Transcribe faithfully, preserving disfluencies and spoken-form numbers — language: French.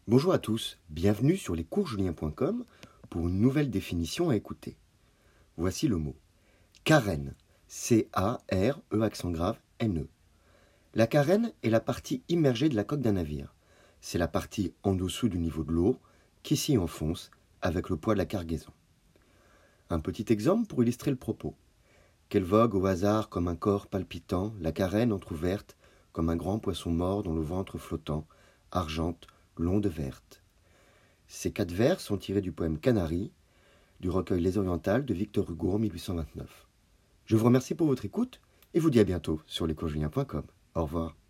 Bonjour à tous, bienvenue sur lescoursjulien point com pour une nouvelle définition à écouter. Voici le mot carène, C A R E accent grave N E. La carène est la partie immergée de la coque d'un navire. C'est la partie en dessous du niveau de l'eau qui s'y enfonce avec le poids de la cargaison. Un petit exemple pour illustrer le propos. Qu'elle vogue au hasard comme un corps palpitant, la carène entr'ouverte comme un grand poisson mort dont le ventre flottant, argente, l'onde verte. Ces quatre vers sont tirés du poème Canaries, du recueil Les Orientales de Victor Hugo en mille huit cent vingt-neuf. Je vous remercie pour votre écoute et vous dis à bientôt sur lescoursjulien point com. Au revoir.